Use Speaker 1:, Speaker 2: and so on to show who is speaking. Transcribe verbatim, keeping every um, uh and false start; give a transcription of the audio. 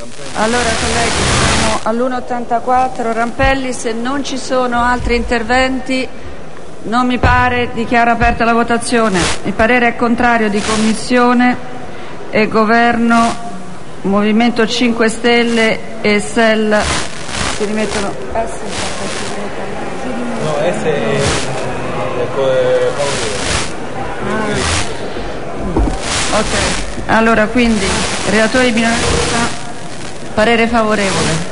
Speaker 1: Allora colleghi, siamo all'uno ottantaquattro Rampelli, se non ci sono altri interventi non mi pare, dichiaro aperta la votazione. Il parere è contrario di Commissione e Governo, Movimento cinque Stelle e S E L si rimettono. Eh sì,
Speaker 2: no, S è
Speaker 1: ah. Ok, allora quindi relatore di minoranza, parere favorevole.